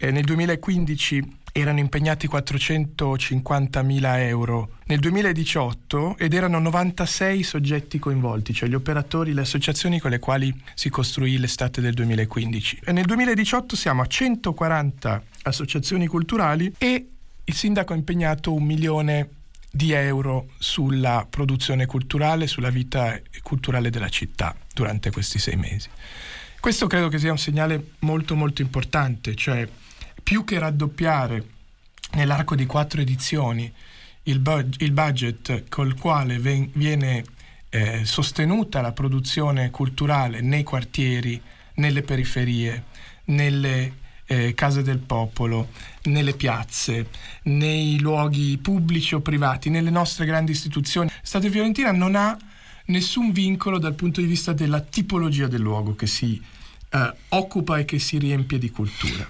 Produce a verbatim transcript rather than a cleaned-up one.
eh, nel duemilaquindici erano impegnati quattrocentocinquantamila euro nel duemiladiciotto ed erano novantasei soggetti coinvolti, cioè gli operatori, le associazioni con le quali si costruì l'estate del duemilaquindici. E nel duemiladiciotto siamo a centoquaranta associazioni culturali e il sindaco ha impegnato un milione di euro sulla produzione culturale, sulla vita culturale della città durante questi sei mesi. Questo credo che sia un segnale molto molto importante, cioè più che raddoppiare nell'arco di quattro edizioni il, bud- il budget col quale ven- viene eh, sostenuta la produzione culturale nei quartieri, nelle periferie, nelle eh, case del popolo, nelle piazze, nei luoghi pubblici o privati, nelle nostre grandi istituzioni. Estate Fiorentina non ha nessun vincolo dal punto di vista della tipologia del luogo che si eh, occupa e che si riempie di cultura.